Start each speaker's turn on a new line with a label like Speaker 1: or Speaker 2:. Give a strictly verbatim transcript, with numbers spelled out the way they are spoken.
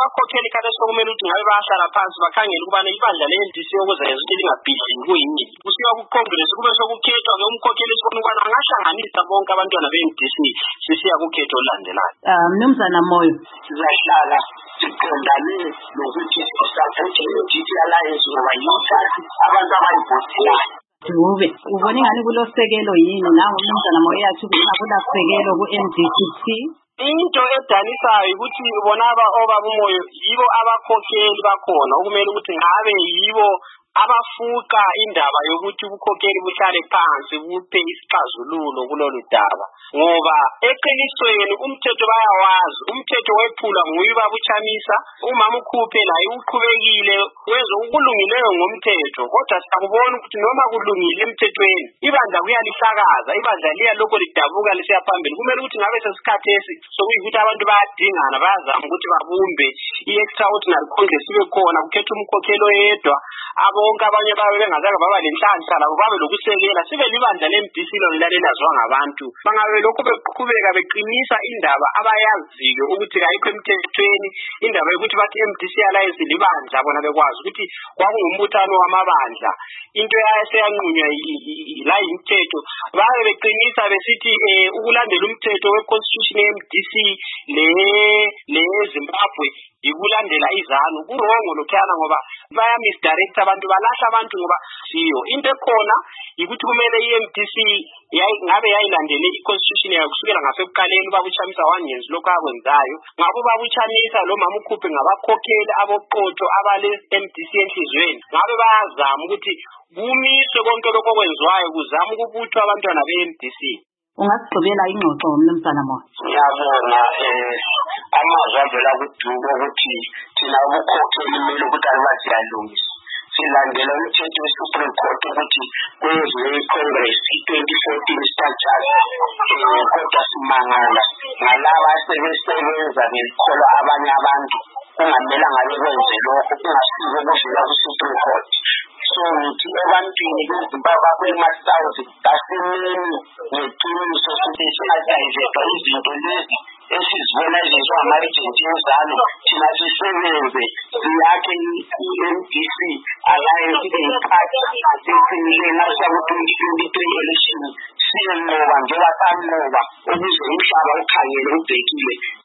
Speaker 1: abakhokheli kade sokumele ukuthi ngabe bahlala phansi bakhangela ukubana ibandla le-N D C okuzenza ukuthi lingabhidliki kuyini kusiwa ku-Congress kube sokukhethwa ke umkhokheli esibona ukubana angahlanganisa bonke abantwana be-N D C sisiya kukhetho olulandelayo.
Speaker 2: Ah, Mnumzana Moyo,
Speaker 3: sizahlala siqondane nokuthi sisapothe i-D C Alliance ngoba yithathi abantu abayivotelayo.
Speaker 2: Dube ubona ingani kulosekelo yini nawe Mnumzana Moyo yathi kunakulasekelo ku-M D C T?
Speaker 1: Into edanisayo ukuthi bona obaba umoyo yibo abakhokheli bakhona okumele ukuthi ngabe yibo abafuqa indaba yokuthi ubukhokheli buhlale phansi buphe isixazululo kulolu daba ngoba eqinisweni umthetho bayawazi umthetho wephula nguye babuchamisa umama ukhuphe la uqhubekile wenza ukulungileyo ngomthetho kodwa sikubona ukuthi noma kulungile emthethweni ibandla kuyalihlakaza ibandla liya lokho lidabuka lisiya phambili kumele ukuthi ngabe sesikhathi esi sokuyikuthi abantu bayadingana bayazama ukuthi babumbe i-extraordinary congress ibe khona kukhetha umkhokheli oyedwa bonke abanye babe bengazange baba lenhlanhla labo babe lokusekela sibe libandla le-M D C lona lelaziwa ngabantu bangabe lokho beqhubeka beqinisa indaba abayaziyo ukuthi kayikho emthethweni indaba yokuthi bathi i-M D C Alliance libandla bona bekwazi ukuthi kwakungumbuthano wamabandla into yaseyanqunywa la imithetho babe beqinisa besithi ukulandela umthetho we-constitution ye-M D C le le Zimbabwe ikulandela izanu kurongo lokhana ngoba baya misdirect abantu balahla abantu ngoba siyo into ekhona ukuthi kumele i-M D C ngabe yayilandele i-constitution yayo kusukela ngasekuqaleni babuchamisa wanyenzi lokho akwenzayo ngabo babuchamisa lo mama ukhuphe ngabakhokheli aboqotho abale M D C enhlizweni ngabe bayazama ukuthi kumiswe konke lokho kwenziwayo kuzama ukubuthwa abantwana be-M D C.
Speaker 2: Ungasigqibela ingxoxo Mnumzana Moyo.
Speaker 3: Ngiyabona eh amazwi avela kuDuku ukuthi thina ubukhokheli kumele ukuthi alibaziyalungisa silandela umthetho we-Supreme Court ukuthi kwenziwe i-Congress i-twenty fourteen statute kodwa simangala ngalaba asebesebenza ngekholwa abanye abantu kungamelanga bekwenze lokho kungasiko kuvela ku-Supreme Court. So ngithi ebantwini beZimbabwe kwema-South kasimeni ngeqiniso sokuthi singadayivethwa izinto lezi esizibona ezenziwa ama-agent enzalo thina sisebenze siyakhe i-M D C Alliance eyiphatha eqinile nasaku-twenty twenty election siyenqoba njengoba sanqoba ukuze umhlaba ukhangele ubhekile